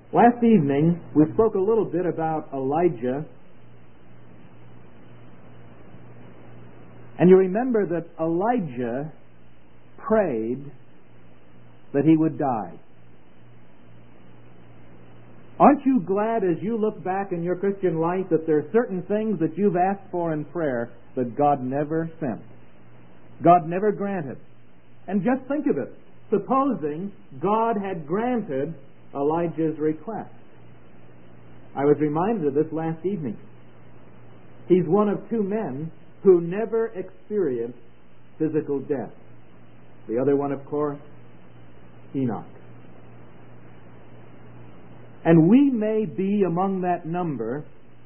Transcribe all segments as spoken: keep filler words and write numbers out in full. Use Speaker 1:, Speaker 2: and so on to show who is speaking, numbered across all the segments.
Speaker 1: Last evening, we spoke a little bit about Elijah. And you remember that Elijah prayed that he would die. Aren't you glad as you look back in your Christian life that there are certain things that you've asked for in prayer that God never sent? God never granted. And just think of it. Supposing God had granted Elijah's request. I was reminded of this last evening. He's one of two men who never experienced physical death. The other one, of course, Enoch. And we may be among that number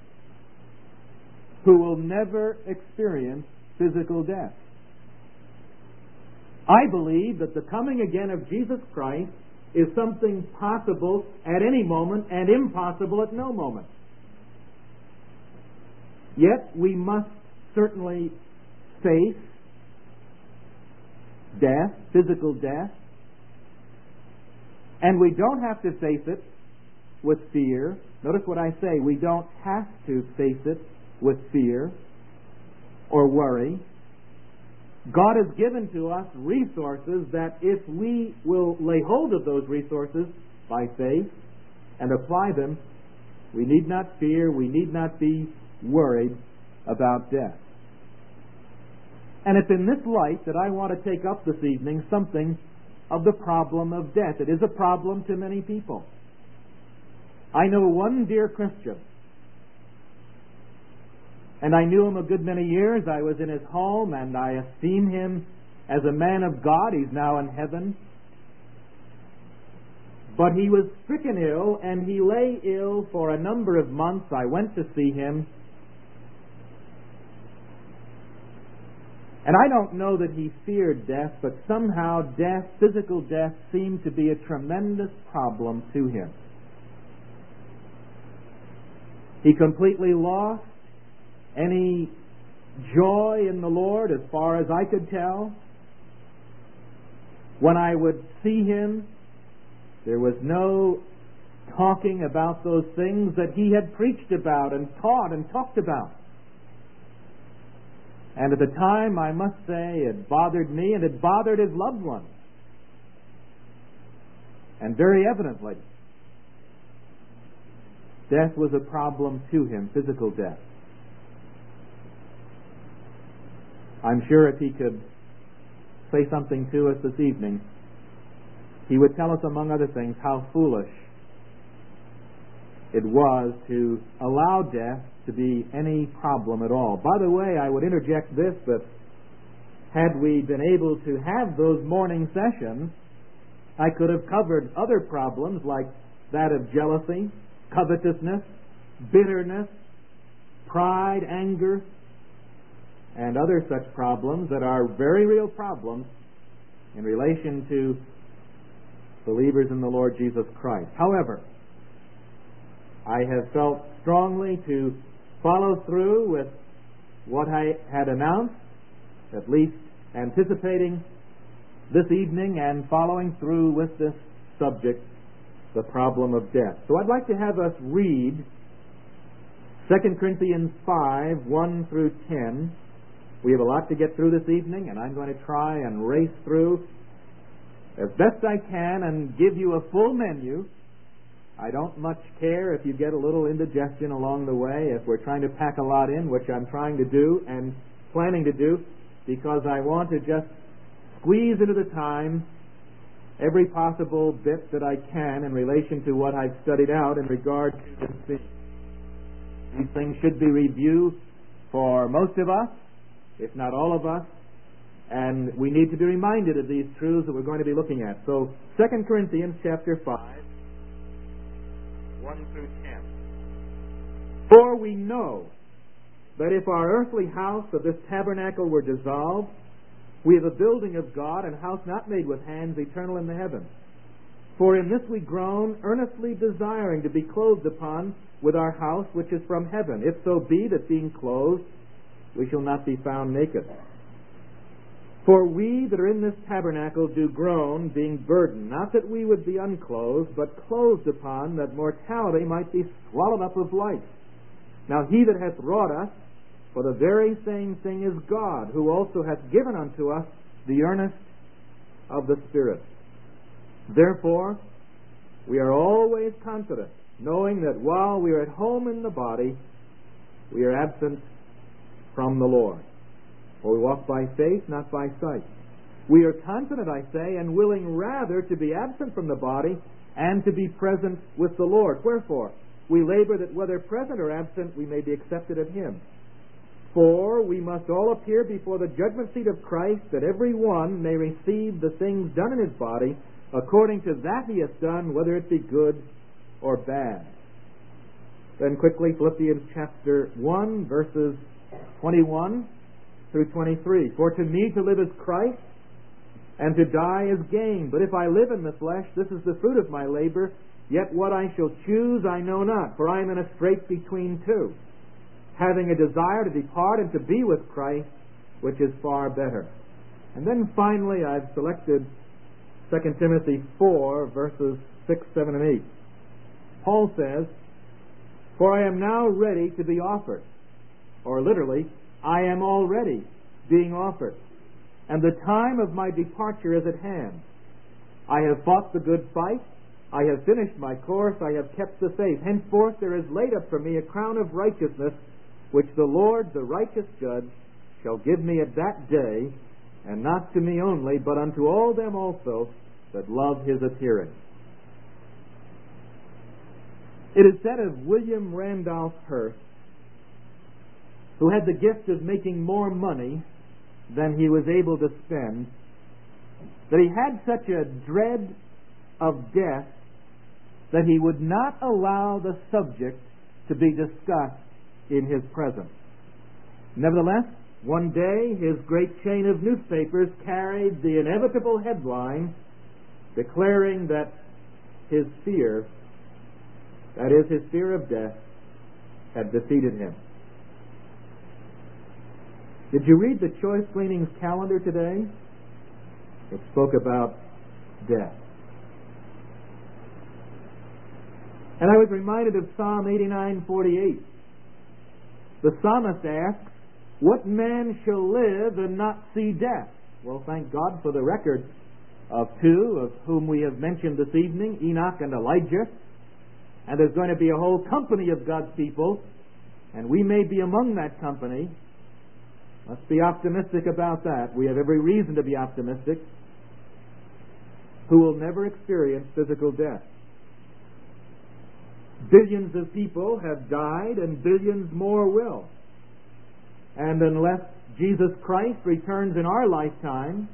Speaker 1: who will never experience physical death. I believe that the coming again of Jesus Christ is something possible at any moment and impossible at no moment. Yet we must certainly face death, physical death, and we don't have to face it with fear. Notice what I say, we don't have to face it with fear or worry. God has given to us resources that if we will lay hold of those resources by faith and apply them, we need not fear, we need not be worried about death. And it's in this light that I want to take up this evening something of the problem of death. It is a problem to many people. I know one dear Christian, and I knew him a good many years. I was in his home, and I esteem him as a man of God. He's now in heaven. But he was stricken ill, and he lay ill for a number of months. I went to see him. And I don't know that he feared death, but somehow death, physical death, seemed to be a tremendous problem to him. He completely lost any joy in the Lord as far as I could tell. When I would see him, there was no talking about those things that he had preached about and taught and talked about. And at the time, I must say, it bothered me and it bothered his loved ones. And very evidently, death was a problem to him, physical death. I'm sure if he could say something to us this evening, he would tell us, among other things, how foolish it was to allow death to be any problem at all. By the way, I would interject this, that had we been able to have those morning sessions, I could have covered other problems like that of jealousy, covetousness, bitterness, pride, anger, and other such problems that are very real problems in relation to believers in the Lord Jesus Christ. However, I have felt strongly to follow through with what I had announced, at least anticipating this evening and following through with this subject, the problem of death. So I'd like to have us read Second Corinthians five, one through ten. We have a lot to get through this evening, and I'm going to try and race through as best I can and give you a full menu. I don't much care if you get a little indigestion along the way, if we're trying to pack a lot in, which I'm trying to do and planning to do, because I want to just squeeze into the time every possible bit that I can in relation to what I've studied out in regard to this thing. These things should be reviewed for most of us, if not all of us, and we need to be reminded of these truths that we're going to be looking at. So, Second Corinthians chapter five, one through ten. For we know that if our earthly house of this tabernacle were dissolved, we have a building of God, and a house not made with hands, eternal in the heavens. For in this we groan, earnestly desiring to be clothed upon with our house which is from heaven, if so be that being clothed we shall not be found naked. For we that are in this tabernacle do groan, being burdened, not that we would be unclothed, but clothed upon, that mortality might be swallowed up of life. Now he that hath wrought us, for the very same thing is God, who also hath given unto us the earnest of the Spirit. Therefore, we are always confident, knowing that while we are at home in the body, we are absent from the Lord. For we walk by faith, not by sight. We are confident, I say, and willing rather to be absent from the body and to be present with the Lord. Wherefore, we labor that whether present or absent, we may be accepted of Him. For we must all appear before the judgment seat of Christ, that every one may receive the things done in his body, according to that he hath done, whether it be good or bad. Then quickly, Philippians chapter one, verses twenty-one through twenty-three. For to me to live is Christ, and to die is gain. But if I live in the flesh, this is the fruit of my labor. Yet what I shall choose I know not, for I am in a strait between two, having a desire to depart and to be with Christ, which is far better. And then finally I've selected Second Timothy four, verses six, seven, and eight. Paul says, For I am now ready to be offered. Or literally, I am already being offered, and the time of my departure is at hand. I have fought the good fight. I have finished my course. I have kept the faith. Henceforth there is laid up for me a crown of righteousness, which the Lord, the righteous judge, shall give me at that day, and not to me only, but unto all them also that love His appearing. It is said of William Randolph Hearst, who had the gift of making more money than he was able to spend, that he had such a dread of death that he would not allow the subject to be discussed in his presence. Nevertheless, one day his great chain of newspapers carried the inevitable headline declaring that his fear, that is, his fear of death, had defeated him. Did you read the Choice Gleanings calendar today? It spoke about death. And I was reminded of Psalm eighty-nine forty-eight. The psalmist asks, What man shall live and not see death? Well, thank God for the record of two of whom we have mentioned this evening, Enoch and Elijah. And there's going to be a whole company of God's people, and we may be among that company. Let's be optimistic about that. We have every reason to be optimistic. Who will never experience physical death. Billions of people have died, and billions more will. And unless Jesus Christ returns in our lifetime,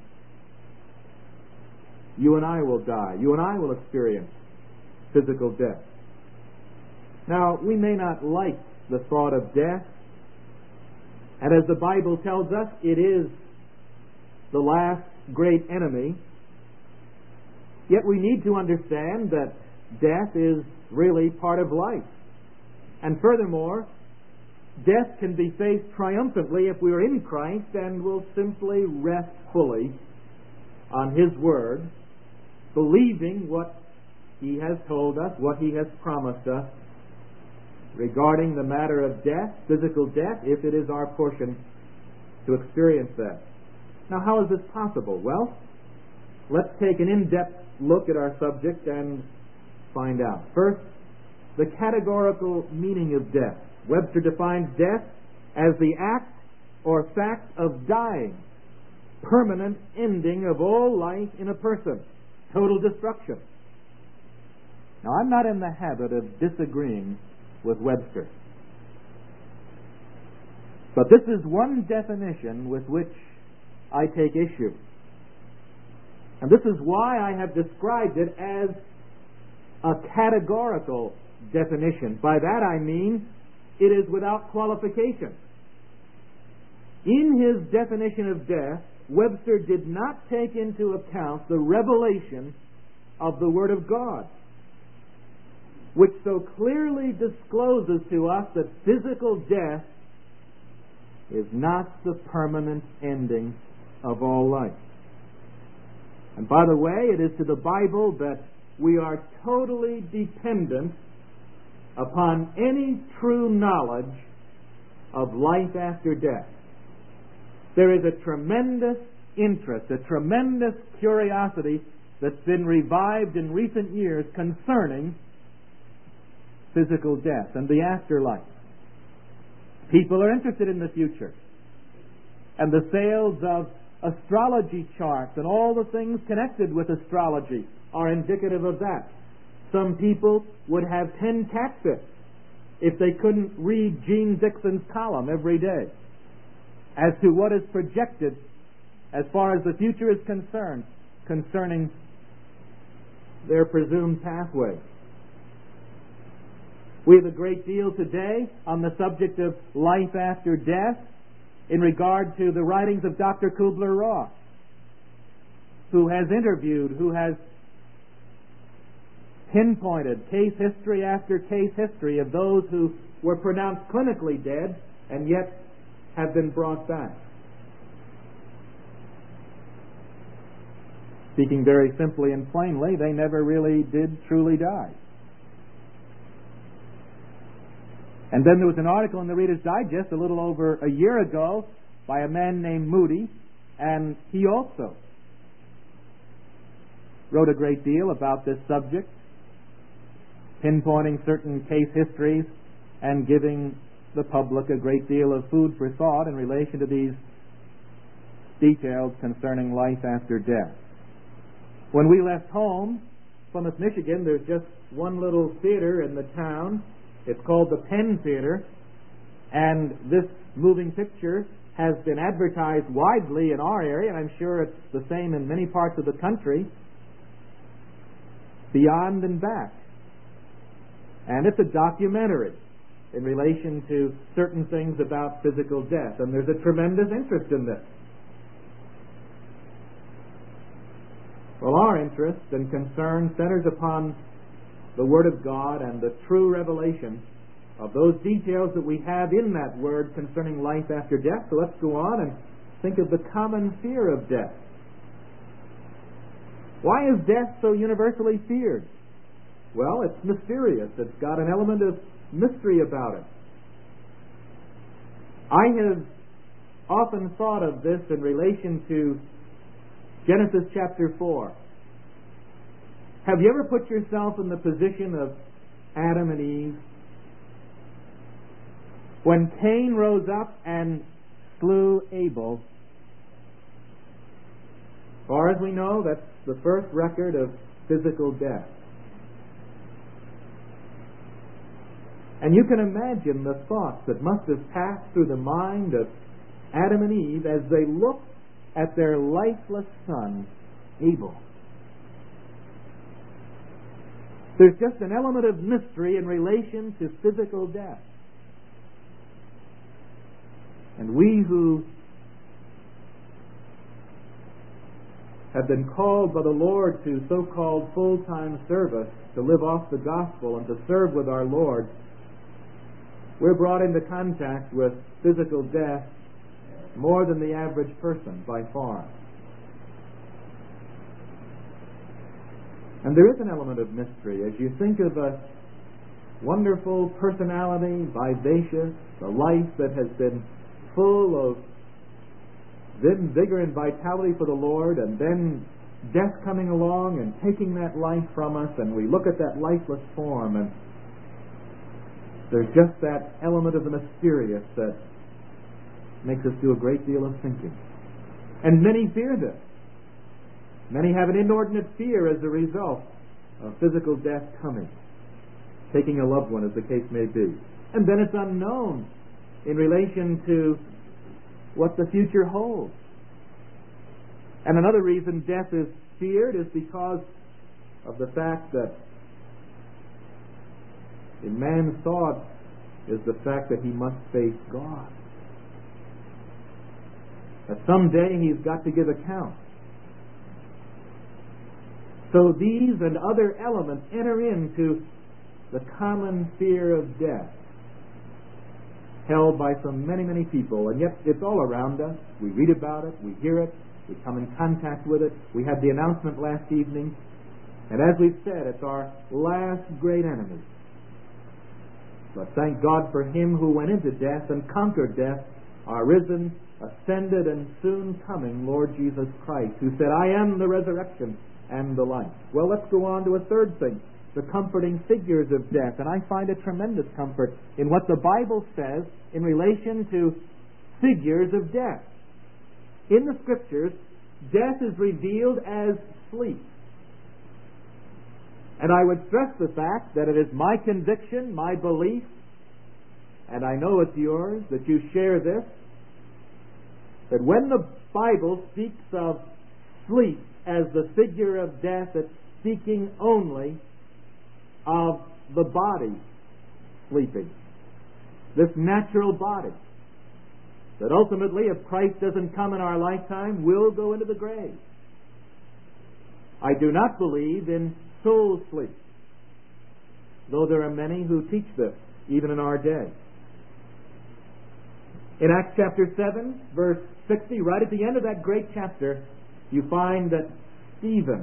Speaker 1: you and I will die. You and I will experience physical death. Now, we may not like the thought of death, and as the Bible tells us, it is the last great enemy. Yet we need to understand that death is really part of life. And furthermore, death can be faced triumphantly if we are in Christ and will simply rest fully on His Word, believing what He has told us, what He has promised us regarding the matter of death, physical death, if it is our portion to experience that. Now, how is this possible? Well, let's take an in-depth look at our subject and find out. First, the categorical meaning of death. Webster defines death as the act or fact of dying, permanent ending of all life in a person, total destruction. Now, I'm not in the habit of disagreeing with Webster, but this is one definition with which I take issue. And this is why I have described it as a categorical definition. By that I mean it is without qualification. In his definition of death, Webster did not take into account the revelation of the Word of God, which so clearly discloses to us that physical death is not the permanent ending of all life. And by the way, it is to the Bible that we are totally dependent upon any true knowledge of life after death. There is a tremendous interest, a tremendous curiosity that's been revived in recent years concerning physical death and the afterlife. People are interested in the future. And the sales of astrology charts and all the things connected with astrology are indicative of that. Some people would have ten catfits if they couldn't read Gene Dixon's column every day as to what is projected as far as the future is concerned concerning their presumed pathway. We have a great deal today on the subject of life after death in regard to the writings of Doctor Kubler-Ross, who has interviewed, who has pinpointed case history after case history of those who were pronounced clinically dead and yet have been brought back. Speaking very simply and plainly, they never really did truly die. And then there was an article in the Reader's Digest a little over a year ago by a man named Moody, and he also wrote a great deal about this subject, pinpointing certain case histories and giving the public a great deal of food for thought in relation to these details concerning life after death. When we left home, Plymouth, Michigan, there's just one little theater in the town. It's called the Penn Theater, and this moving picture has been advertised widely in our area, and I'm sure it's the same in many parts of the country, Beyond and Back. And it's a documentary in relation to certain things about physical death, and there's a tremendous interest in this. Well, our interest and concern centers upon the Word of God and the true revelation of those details that we have in that Word concerning life after death. So let's go on and think of the common fear of death. Why is death so universally feared? Well, it's mysterious. It's got an element of mystery about it. I have often thought of this in relation to Genesis chapter four. Have you ever put yourself in the position of Adam and Eve? When Cain rose up and slew Abel, as far as we know, that's the first record of physical death. And you can imagine the thoughts that must have passed through the mind of Adam and Eve as they looked at their lifeless son, Abel. There's just an element of mystery in relation to physical death. And we who have been called by the Lord to so-called full-time service, to live off the gospel and to serve with our Lord, we're brought into contact with physical death more than the average person by far. And there is an element of mystery as you think of a wonderful personality, vivacious, a life that has been full of vigor and vitality for the Lord, and then death coming along and taking that life from us, and we look at that lifeless form, and there's just that element of the mysterious that makes us do a great deal of thinking. And many fear this. Many have an inordinate fear as a result of physical death coming, taking a loved one, as the case may be. And then it's unknown in relation to what the future holds. And another reason death is feared is because of the fact that in man's thought is the fact that he must face God. That someday he's got to give account. So these and other elements enter into the common fear of death, held by so many, many people, and yet it's all around us. We read about it, we hear it, We come in contact with it. We had the announcement last evening. And as we've said, it's our last great enemy. But thank God for Him who went into death and conquered death, our risen, ascended, and soon coming Lord Jesus Christ, who said, I am the resurrection and the life. Well, let's go on to a third thing, the comforting figures of death. And I find a tremendous comfort in what the Bible says in relation to figures of death. In the Scriptures, death is revealed as sleep. And I would stress the fact that it is my conviction, my belief, and I know it's yours, that you share this, that when the Bible speaks of sleep as the figure of death, it's speaking only of the body sleeping, this natural body, that ultimately, if Christ doesn't come in our lifetime, we'll go into the grave. I do not believe in soul sleep, though there are many who teach this, even in our day. In Acts chapter seven, verse sixty, right at the end of that great chapter, you find that Stephen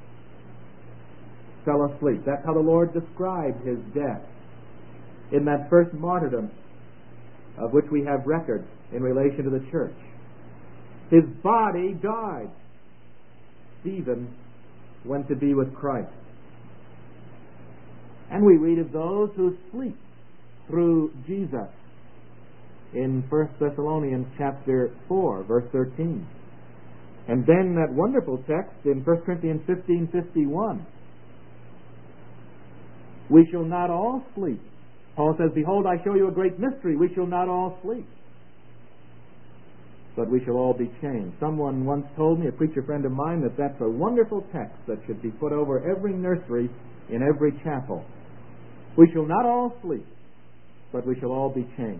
Speaker 1: fell asleep. That's how the Lord described his death in that first martyrdom of which we have record in relation to the church. His body died. Stephen went to be with Christ. And we read of those who sleep through Jesus in First Thessalonians chapter four, verse thirteen. And then that wonderful text in First Corinthians fifteen fifty-one. We shall not all sleep. Paul says, Behold, I show you a great mystery. We shall not all sleep, but we shall all be changed. Someone once told me, a preacher friend of mine, that that's a wonderful text that should be put over every nursery in every chapel. We shall not all sleep, but we shall all be changed.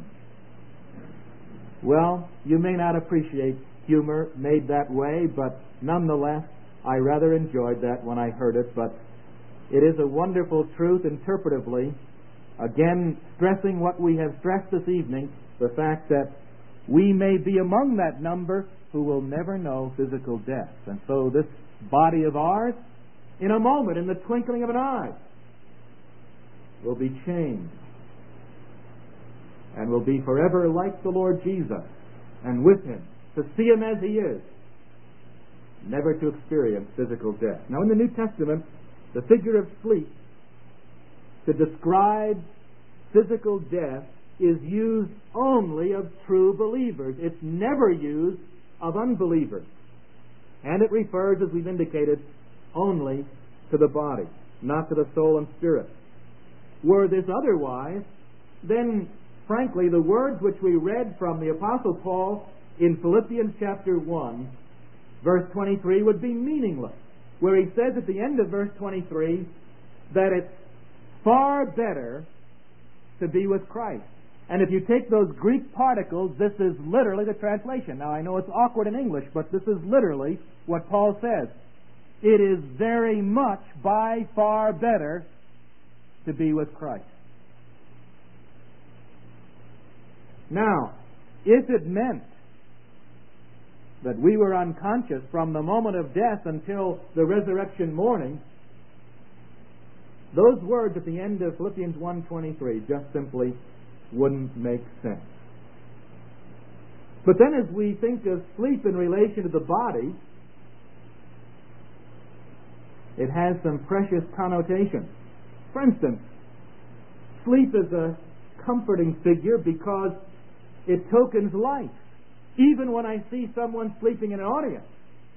Speaker 1: Well, you may not appreciate humor made that way, but nonetheless, I rather enjoyed that when I heard it. But it is a wonderful truth interpretively, again stressing what we have stressed this evening, the fact that we may be among that number who will never know physical death. And so this body of ours, in a moment, in the twinkling of an eye, will be changed and will be forever like the Lord Jesus and with Him, to see Him as He is, never to experience physical death. Now in the New Testament, the figure of sleep to describe physical death is used only of true believers. It's never used of unbelievers. And it refers, as we've indicated, only to the body, not to the soul and spirit. Were this otherwise, then, frankly, the words which we read from the Apostle Paul in Philippians chapter one, verse twenty-three, would be meaningless, where he says at the end of verse twenty-three that it's far better to be with Christ. And if you take those Greek particles, this is literally the translation. Now, I know it's awkward in English, but this is literally what Paul says. It is very much, by far better, to be with Christ. Now, if it meant that we were unconscious from the moment of death until the resurrection morning, those words at the end of Philippians one twenty-three just simply wouldn't make sense. But then as we think of sleep in relation to the body, it has some precious connotations. For instance, sleep is a comforting figure because it tokens life. Even when I see someone sleeping in an audience,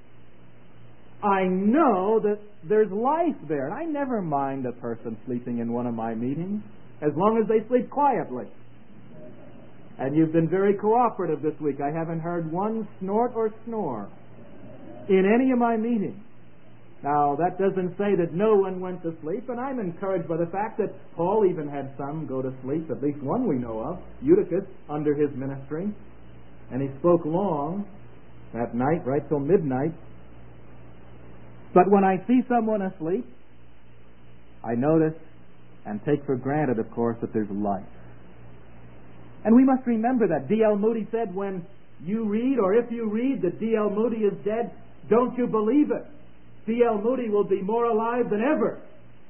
Speaker 1: I know that there's life there. And I never mind a person sleeping in one of my meetings, as long as they sleep quietly. And you've been very cooperative this week. I haven't heard one snort or snore in any of my meetings. Now, that doesn't say that no one went to sleep, and I'm encouraged by the fact that Paul even had some go to sleep, at least one we know of, Eutychus, under his ministry. And he spoke long that night, right till midnight. But when I see someone asleep, I notice and take for granted, of course, that there's life. And we must remember that. D L Moody said when you read, or if you read that D L Moody is dead, don't you believe it. D L Moody will be more alive than ever.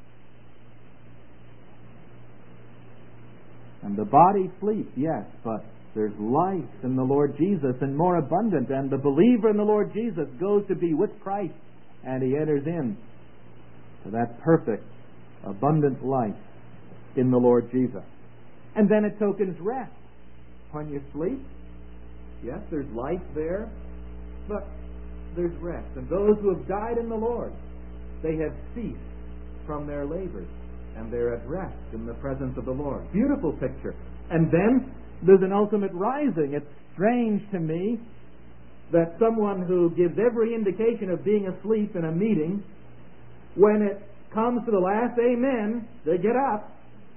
Speaker 1: And the body sleeps, yes, but there's life in the Lord Jesus, and more abundant. And the believer in the Lord Jesus goes to be with Christ, and he enters in to that perfect, abundant life in the Lord Jesus. And then it tokens rest. When you sleep, yes, there's life there, but there's rest. And those who have died in the Lord, they have ceased from their labors, and they're at rest in the presence of the Lord. Beautiful picture. And then there's an ultimate rising. It's strange to me that someone who gives every indication of being asleep in a meeting, when it comes to the last amen, they get up.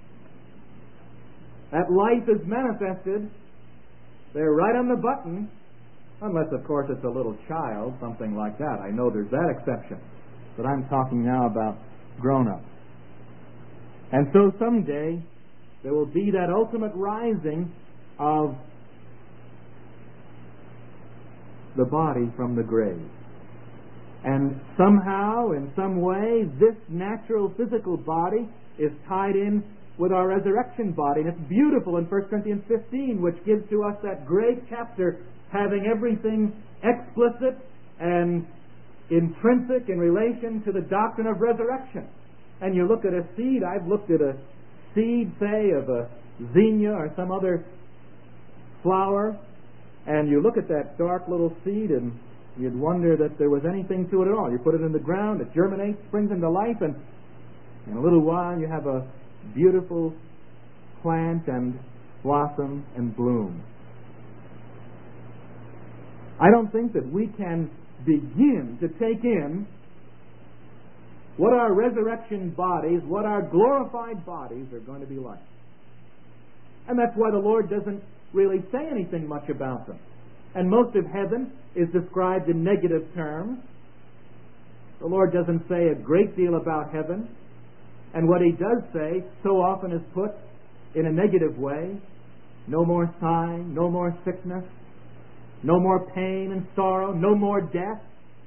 Speaker 1: That life is manifested. They're right on the button, unless, of course, it's a little child, something like that. I know there's that exception. But I'm talking now about grown-ups. And so someday there will be that ultimate rising of the body from the grave. And somehow, in some way, this natural physical body is tied in with our resurrection body. And it's beautiful in First Corinthians fifteen, which gives to us that great chapter having everything explicit and intrinsic in relation to the doctrine of resurrection. And you look at a seed, I've looked at a seed, say, of a zinnia or some other flower, and you look at that dark little seed and you'd wonder that there was anything to it at all. You put it in the ground, it germinates, springs into life, and in a little while you have a beautiful plant and blossom and bloom. I don't think that we can begin to take in what our resurrection bodies, what our glorified bodies are going to be like. And that's why the Lord doesn't really say anything much about them. And most of heaven is described in negative terms. The Lord doesn't say a great deal about heaven. And what He does say so often is put in a negative way. No more sighing, no more sickness, no more pain and sorrow, no more death.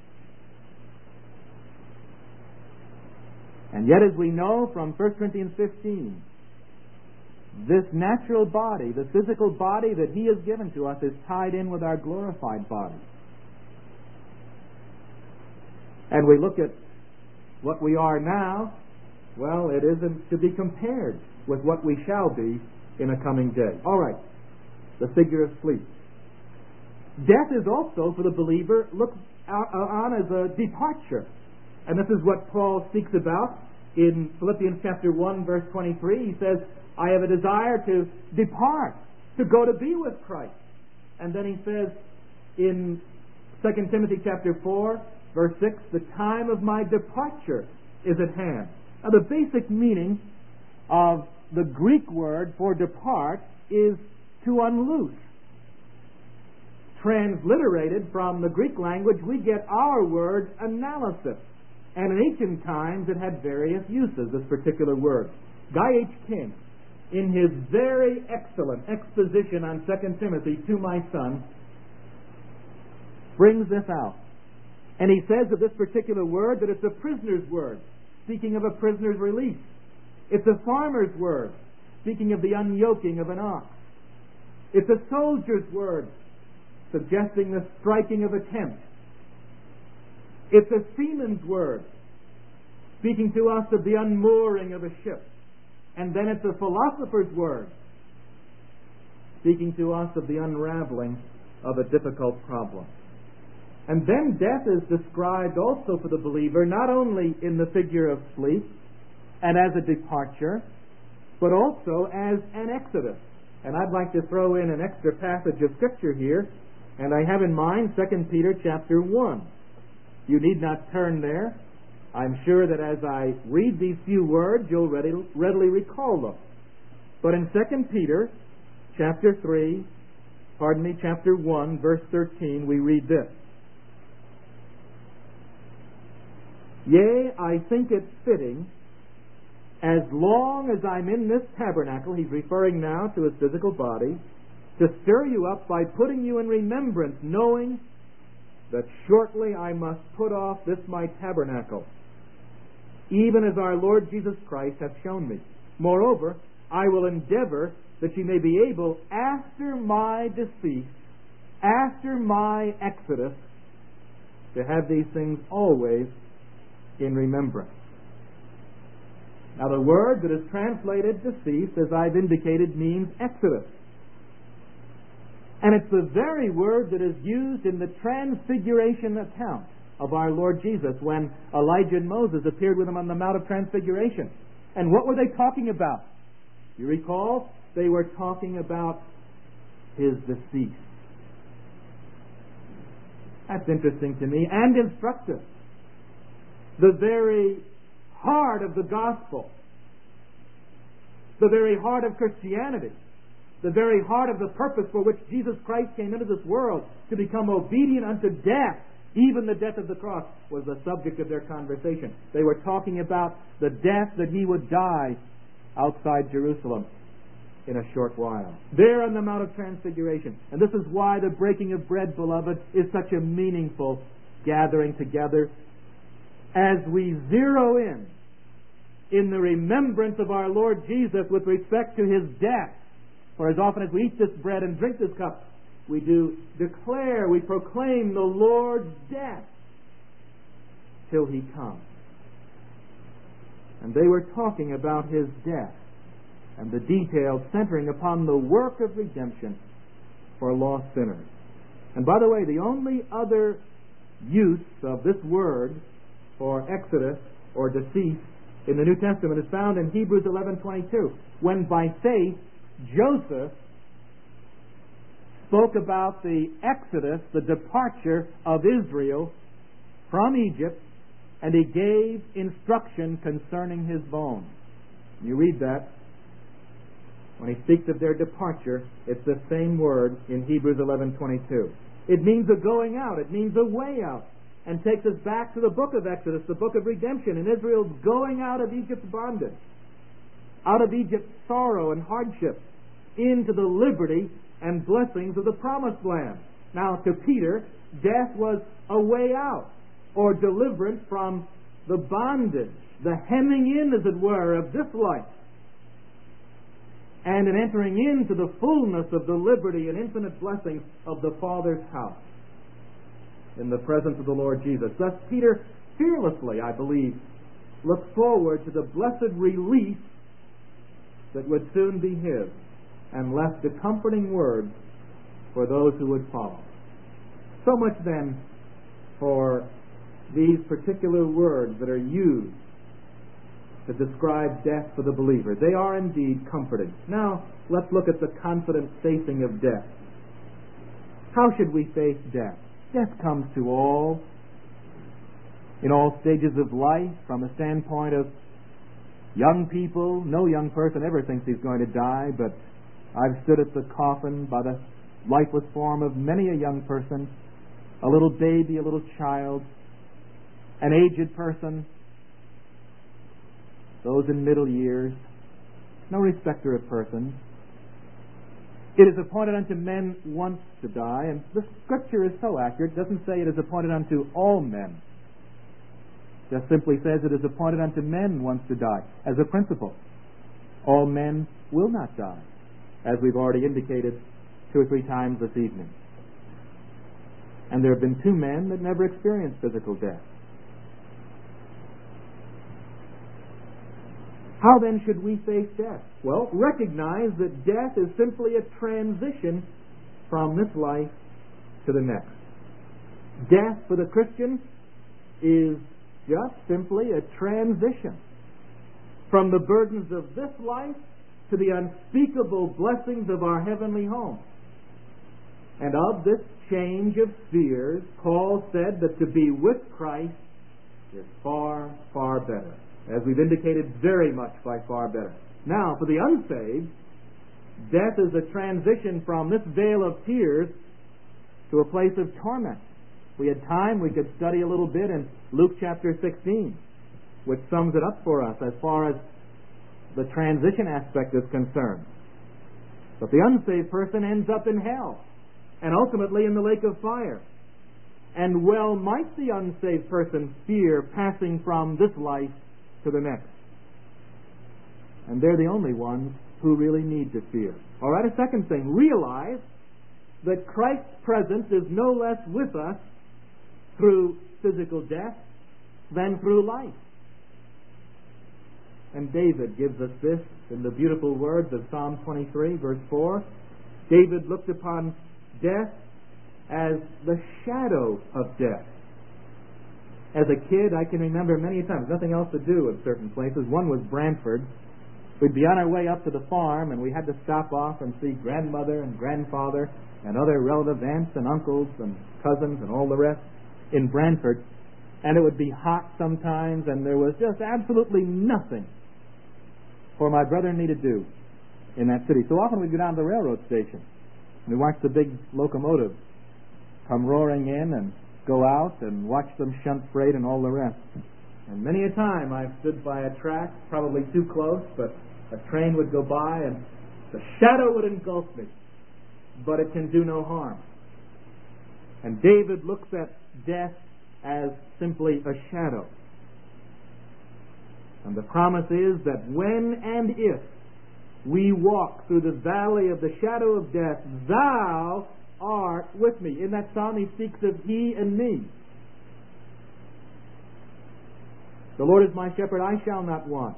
Speaker 1: And yet, as we know from First Corinthians fifteen, this natural body, the physical body that He has given to us, is tied in with our glorified body. And we look at what we are now, well, it isn't to be compared with what we shall be in a coming day. All right, the figure of sleep. Death is also, for the believer, looked on as a departure. And this is what Paul speaks about in Philippians chapter one, verse twenty-three. He says, I have a desire to depart, to go to be with Christ. And then he says in Second Timothy chapter four, verse six, the time of my departure is at hand. Now, the basic meaning of the Greek word for depart is to unloose. Transliterated from the Greek language, we get our word analysis. And in ancient times, it had various uses, this particular word. Guy H. King, in his very excellent exposition on Second Timothy, To My Son, brings this out. And he says of this particular word that it's a prisoner's word, speaking of a prisoner's release. It's a farmer's word, speaking of the unyoking of an ox. It's a soldier's word, suggesting the striking of a tent. It's a seaman's word, speaking to us of the unmooring of a ship. And then it's a philosopher's word, speaking to us of the unraveling of a difficult problem. And then death is described also for the believer, not only in the figure of sleep and as a departure, but also as an exodus. And I'd like to throw in an extra passage of Scripture here, and I have in mind Second Peter chapter one. You need not turn there. I'm sure that as I read these few words, you'll readily, readily recall them. But in Second Peter chapter three, pardon me, chapter one, verse thirteen, we read this. Yea, I think it fitting, as long as I'm in this tabernacle, he's referring now to his physical body, to stir you up by putting you in remembrance, knowing that shortly I must put off this my tabernacle, even as our Lord Jesus Christ hath shown me. Moreover, I will endeavor that ye may be able, after my decease, after my exodus, to have these things always in remembrance. Now, the word that is translated decease, as I've indicated, means exodus. And it's the very word that is used in the transfiguration account of our Lord Jesus when Elijah and Moses appeared with him on the Mount of Transfiguration. And what were they talking about? You recall? They were talking about his decease. That's interesting to me and instructive. The very heart of the gospel, the very heart of Christianity, the very heart of the purpose for which Jesus Christ came into this world, to become obedient unto death, even the death of the cross, was the subject of their conversation. They were talking about the death that he would die outside Jerusalem in a short while, there on the Mount of Transfiguration. And this is why the breaking of bread, beloved, is such a meaningful gathering together, as we zero in in the remembrance of our Lord Jesus with respect to his death. For as often as we eat this bread and drink this cup, we do declare, we proclaim the Lord's death till he comes. And they were talking about his death and the details centering upon the work of redemption for lost sinners. And by the way, the only other use of this word for exodus or decease in the New Testament is found in Hebrews eleven twenty-two, when by faith Joseph spoke about the exodus, the departure of Israel from Egypt, and he gave instruction concerning his bones. You read that. When he speaks of their departure, it's the same word in Hebrews eleven twenty-two. It means a going out. It means a way out. And takes us back to the book of Exodus, the book of redemption, and Israel's going out of Egypt's bondage, out of Egypt's sorrow and hardship, into the liberty and blessings of the promised land. Now, to Peter, death was a way out, or deliverance from the bondage, the hemming in, as it were, of this life, and an entering into the fullness of the liberty and infinite blessings of the Father's house in the presence of the Lord Jesus. Thus, Peter fearlessly, I believe, looked forward to the blessed release that would soon be his, and left a comforting word for those who would follow. So much then for these particular words that are used to describe death for the believer. They are indeed comforting. Now, let's look at the confident facing of death. How should we face death? Death comes to all, in all stages of life, from a standpoint of young people. No young person ever thinks he's going to die, but I've stood at the coffin by the lifeless form of many a young person, a little baby, a little child, an aged person, those in middle years, no respecter of persons. It is appointed unto men once to die, and the Scripture is so accurate, it doesn't say it is appointed unto all men. It just simply says it is appointed unto men once to die, as a principle. All men will not die, as we've already indicated two or three times this evening. And there have been two men that never experienced physical death. How then should we face death? Well, recognize that death is simply a transition from this life to the next. Death for the Christian is just simply a transition from the burdens of this life to the unspeakable blessings of our heavenly home. And of this change of spheres, Paul said that to be with Christ is far, far better. As we've indicated, very much by far better. Now, for the unsaved, death is a transition from this vale of tears to a place of torment. If we had time, we could study a little bit in Luke chapter sixteen, which sums it up for us as far as the transition aspect is concerned. But the unsaved person ends up in hell, and ultimately in the lake of fire. And well might the unsaved person fear passing from this life to the next. And they're the only ones who really need to fear. All right, a second thing, realize that Christ's presence is no less with us through physical death than through life. And David gives us this in the beautiful words of Psalm twenty-three, verse four. David looked upon death as the shadow of death. As a kid, I can remember many times, nothing else to do in certain places. One was Brantford. We'd be on our way up to the farm, and we had to stop off and see grandmother and grandfather and other relative aunts and uncles and cousins and all the rest in Brantford. And it would be hot sometimes, and there was just absolutely nothing for my brother and me to do in that city. So often we'd go down to the railroad station, and we'd watch the big locomotives come roaring in and go out and watch them shunt freight and all the rest. And many a time I've stood by a track, probably too close, but a train would go by and the shadow would engulf me, but it can do no harm. And David looks at death as simply a shadow. And the promise is that when and if we walk through the valley of the shadow of death, thou art with me. In that psalm he speaks of he and me. The Lord is my shepherd, I shall not want.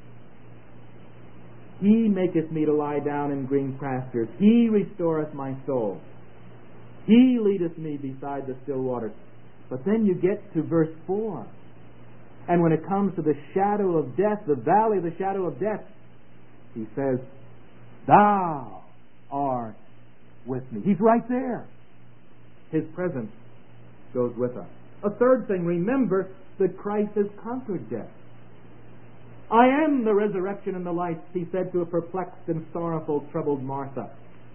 Speaker 1: He maketh me to lie down in green pastures. He restoreth my soul. He leadeth me beside the still waters. But then you get to verse four. And when it comes to the shadow of death, the valley of the shadow of death, he says, thou art with me. He's right there. His presence goes with us. A third thing, remember that Christ has conquered death. I am the resurrection and the life, he said to a perplexed and sorrowful, troubled Martha.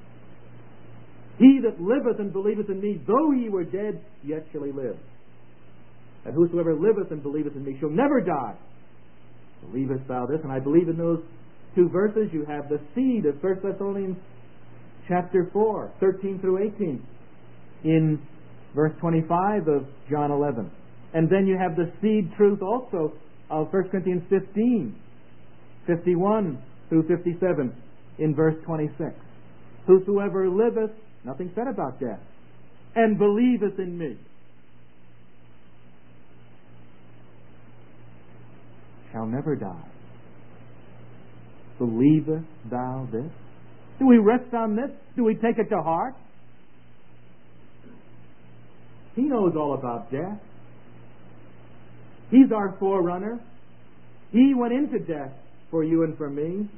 Speaker 1: He that liveth and believeth in me, though he were dead, yet shall he live. And whosoever liveth and believeth in me shall never die. Believest thou this? And I believe in those two verses you have the seed of First Thessalonians chapter four, thirteen through eighteen, in verse twenty-five of John eleven. And then you have the seed truth also of First Corinthians fifteen, fifty-one through fifty-seven, in verse twenty-six. Whosoever liveth, nothing said about death, and believeth in me, shall never die. Believest thou this? Do we rest on this? Do we take it to heart? He knows all about death. He's our forerunner. He went into death for you and for me.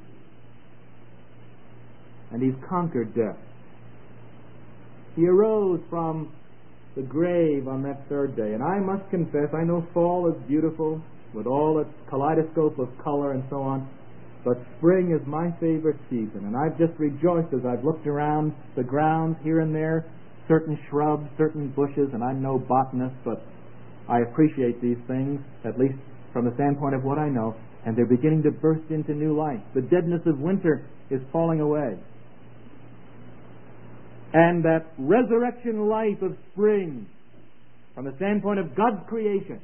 Speaker 1: And he's conquered death. He arose from the grave on that third day. And I must confess, I know fall is beautiful with all its kaleidoscope of color and so on. But spring is my favorite season. And I've just rejoiced as I've looked around the grounds here and there, certain shrubs, certain bushes, and I'm no botanist, but I appreciate these things, at least from the standpoint of what I know, and they're beginning to burst into new life. The deadness of winter is falling away. And that resurrection life of spring, from the standpoint of God's creation,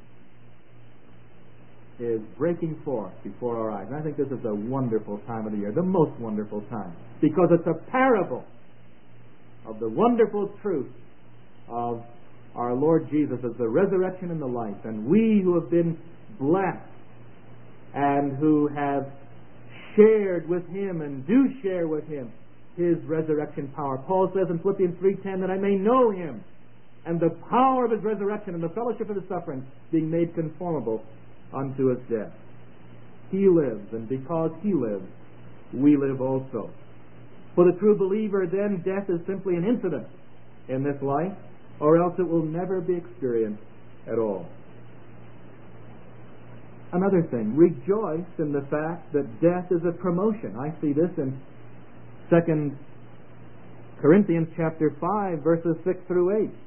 Speaker 1: is breaking forth before our eyes. And I think this is a wonderful time of the year, the most wonderful time, because it's a parable of the wonderful truth of our Lord Jesus as the resurrection and the life. And we who have been blessed and who have shared with Him and do share with Him His resurrection power. Paul says in Philippians three ten that I may know Him and the power of His resurrection and the fellowship of His suffering, being made conformable unto His death. He lives, and because He lives, we live also. For the true believer, then, death is simply an incident in this life, or else it will never be experienced at all. Another thing, rejoice in the fact that death is a promotion. I see this in Second Corinthians chapter five, verses six through eight.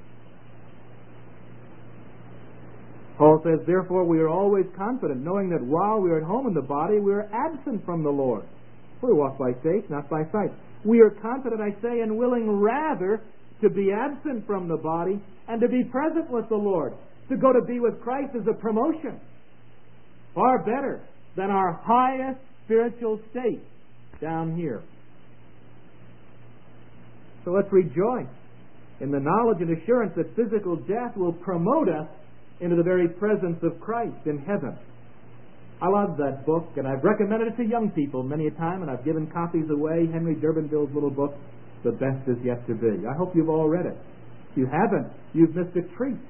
Speaker 1: Paul says, therefore we are always confident, knowing that while we are at home in the body, we are absent from the Lord. For we walk by faith, not by sight. We are confident, I say, and willing rather to be absent from the body and to be present with the Lord. To go to be with Christ is a promotion, far better than our highest spiritual state down here. So let's rejoice in the knowledge and assurance that physical death will promote us into the very presence of Christ in heaven. I love that book, and I've recommended it to young people many a time, and I've given copies away. Henry Durbinville's little book, The Best Is Yet to Be. I hope you've all read it. If you haven't, you've missed a treat.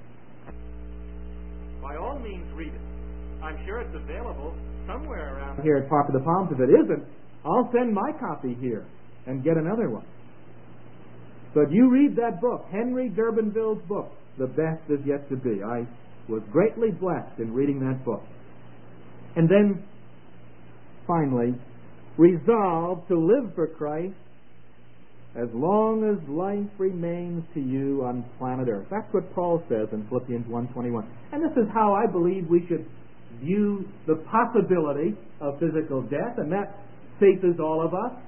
Speaker 1: By all means, read it. I'm sure it's available somewhere around here at Park of the Palms. If it isn't, I'll send my copy here and get another one. But you read that book, Henry Durbinville's book, The Best Is Yet to Be. I was greatly blessed in reading that book. And then, finally, resolve to live for Christ as long as life remains to you on planet Earth. That's what Paul says in Philippians one twenty-one. And this is how I believe we should view the possibility of physical death, and that faces all of us.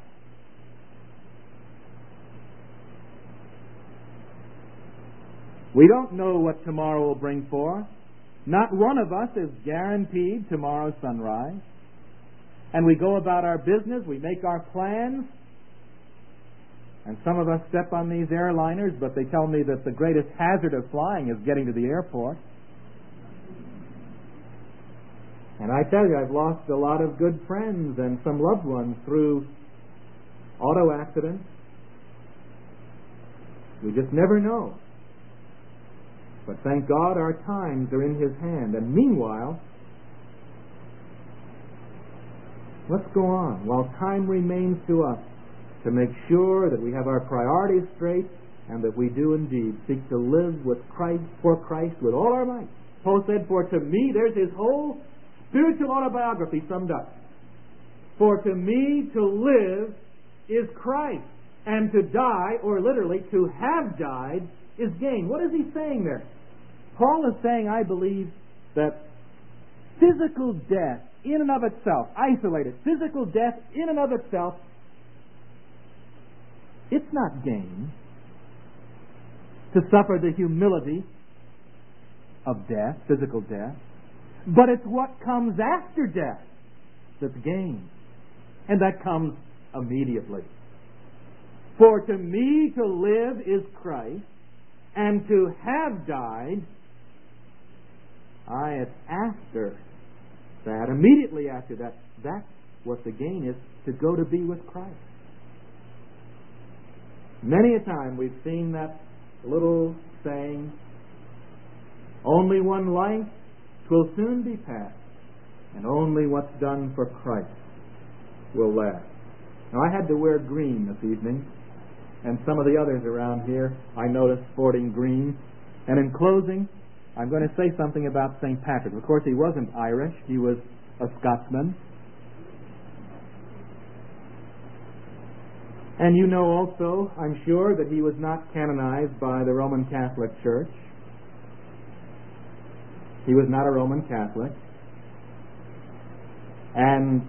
Speaker 1: We don't know what tomorrow will bring forth. Not one of us is guaranteed tomorrow's sunrise. And we go about our business, we make our plans, and some of us step on these airliners, but they tell me that the greatest hazard of flying is getting to the airport. And I tell you, I've lost a lot of good friends and some loved ones through auto accidents. We just never know. But thank God our times are in His hand. And meanwhile, let's go on while time remains to us to make sure that we have our priorities straight and that we do indeed seek to live with Christ, for Christ with all our might. Paul said, for to me, there's his whole spiritual autobiography summed up. For to me to live is Christ, and to die, or literally to have died, is gain. What is he saying there? Paul is saying, I believe, that physical death in and of itself, isolated, physical death in and of itself, it's not gain. To suffer the humility of death, physical death, but it's what comes after death that's gain. And that comes immediately. For to me to live is Christ, and to have died, I, it's after that, immediately after that, that's what the gain is, to go to be with Christ. Many a time we've seen that little saying, only one life, 'twill soon be past, and only what's done for Christ will last. Now, I had to wear green this evening, and some of the others around here I noticed sporting green. And in closing, I'm going to say something about Saint Patrick. Of course, he wasn't Irish. He was a Scotsman. And you know also, I'm sure, that he was not canonized by the Roman Catholic Church. He was not a Roman Catholic. And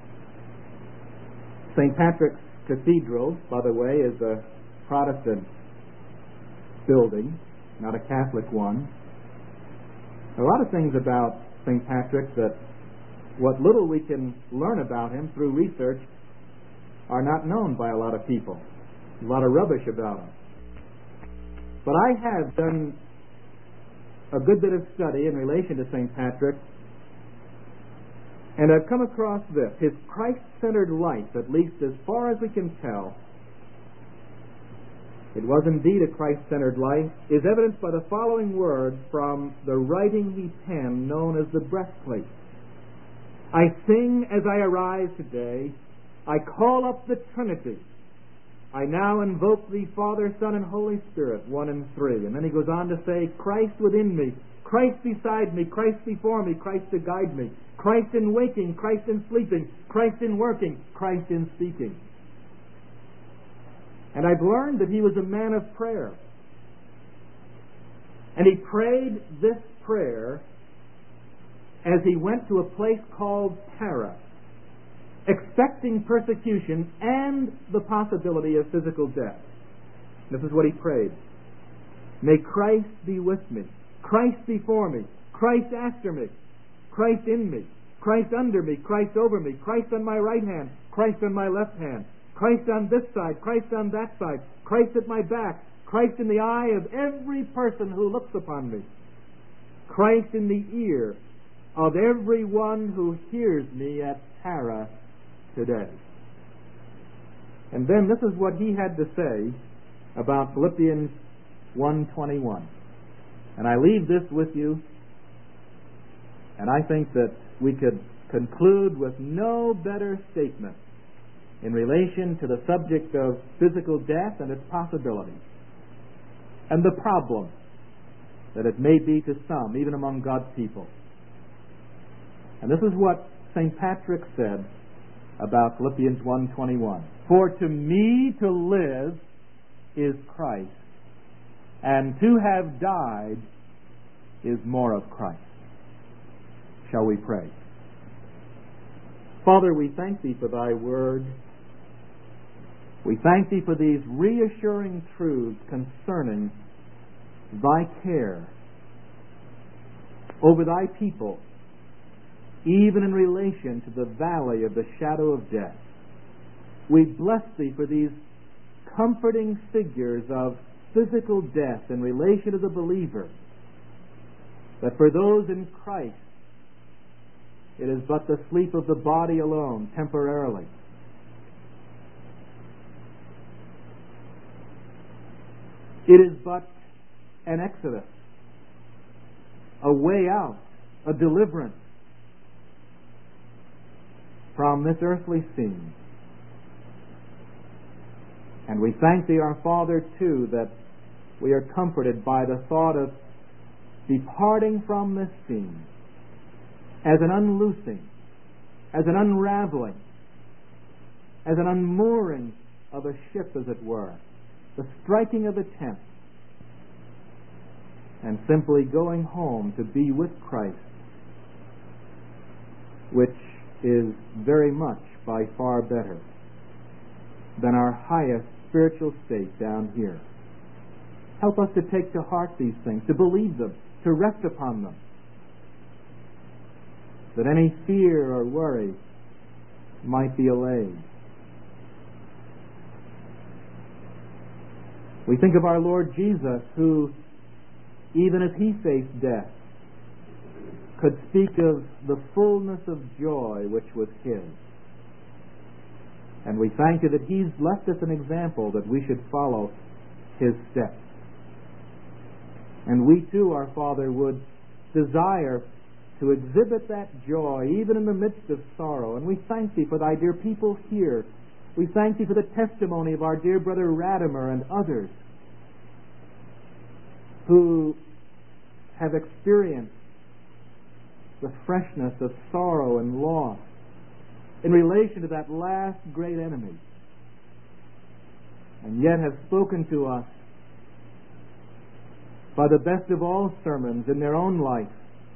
Speaker 1: Saint Patrick's Cathedral, by the way, is a Protestant building, not a Catholic one. A lot of things about Saint Patrick that what little we can learn about him through research are not known by a lot of people. A lot of rubbish about him. But I have done a good bit of study in relation to Saint Patrick, and I've come across this. His Christ-centered life, at least as far as we can tell, it was indeed a Christ-centered life, is evidenced by the following words from the writing he penned known as the Breastplate. I sing as I arise today, I call up the Trinity. I now invoke thee, Father, Son, and Holy Spirit, one and three. And then he goes on to say, Christ within me, Christ beside me, Christ before me, Christ to guide me, Christ in waking, Christ in sleeping, Christ in working, Christ in speaking. And I've learned that he was a man of prayer. And he prayed this prayer as he went to a place called Tara. expecting persecution and the possibility of physical death. This is what he prayed. May Christ be with me, Christ before me, Christ after me, Christ in me, Christ under me, Christ over me, Christ on my right hand, Christ on my left hand, Christ on this side, Christ on that side, Christ at my back, Christ in the eye of every person who looks upon me, Christ in the ear of every one who hears me at Tara today. And then this is what he had to say about Philippians one twenty-one. And I leave this with you, and I think that we could conclude with no better statement in relation to the subject of physical death and its possibilities and the problem that it may be to some, even among God's people. And this is what Saint Patrick said about Philippians one twenty-one. For to me to live is Christ, and to have died is more of Christ. Shall we pray? Father, we thank Thee for Thy Word. We thank Thee for these reassuring truths concerning Thy care over Thy people, even in relation to the valley of the shadow of death. We bless Thee for these comforting figures of physical death in relation to the believer, that for those in Christ it is but the sleep of the body alone, temporarily. It is but an exodus, a way out, a deliverance from this earthly scene. And we thank Thee, our Father, too, that we are comforted by the thought of departing from this scene as an unloosing, as an unraveling, as an unmooring of a ship, as it were, the striking of a tent, and simply going home to be with Christ, which is very much by far better than our highest spiritual state down here. Help us to take to heart these things, to believe them, to rest upon them, that any fear or worry might be allayed. We think of our Lord Jesus, who, even as He faced death, could speak of the fullness of joy which was His. And we thank You that He's left us an example that we should follow His steps. And we too, our Father, would desire to exhibit that joy even in the midst of sorrow. And we thank Thee for Thy dear people here. We thank Thee for the testimony of our dear brother Radimer and others who have experienced the freshness of sorrow and loss in relation to that last great enemy, and yet have spoken to us by the best of all sermons in their own life,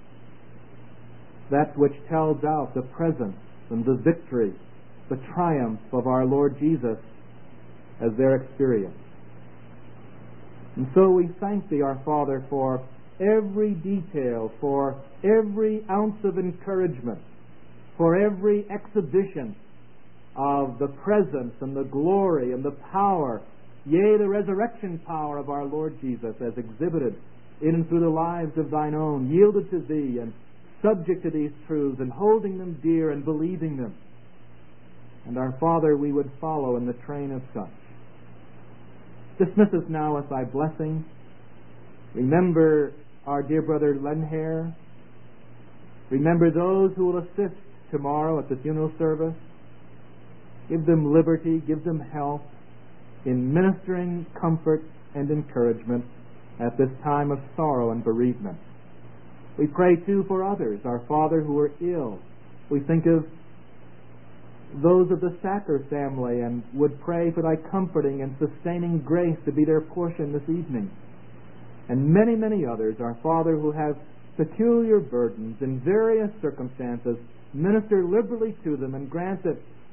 Speaker 1: that which tells out the presence and the victory, the triumph of our Lord Jesus as their experience. And so we thank Thee, our Father, for every detail, for every ounce of encouragement, for every exhibition of the presence and the glory and the power, yea, the resurrection power of our Lord Jesus as exhibited in and through the lives of Thine own, yielded to Thee and subject to these truths and holding them dear and believing them. And our Father, we would follow in the train of such. Dismiss us now with Thy blessing. Remember our dear brother Lenhair. Remember those who will assist tomorrow at the funeral service. Give them liberty, give them help in ministering comfort and encouragement at this time of sorrow and bereavement. We pray too for others, our Father, who are ill. We think of those of the Sacker family and would pray for Thy comforting and sustaining grace to be their portion this evening. And many, many others, our Father, who have peculiar burdens in various circumstances. Minister liberally to them and grant that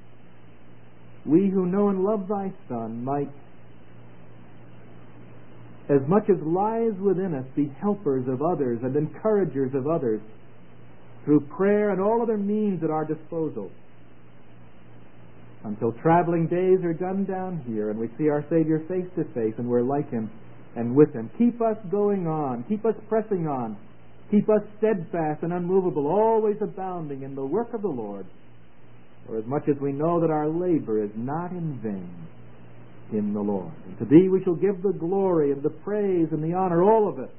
Speaker 1: we who know and love thy Son might, as much as lies within us, be helpers of others and encouragers of others through prayer and all other means at our disposal, until traveling days are done down here and we see our Savior face to face and we're like Him and with Him. Keep us going on. Keep us pressing on. Keep us steadfast and unmovable, always abounding in the work of the Lord. For as much as we know that our labor is not in vain in the Lord. And to Thee we shall give the glory and the praise and the honor, all of it,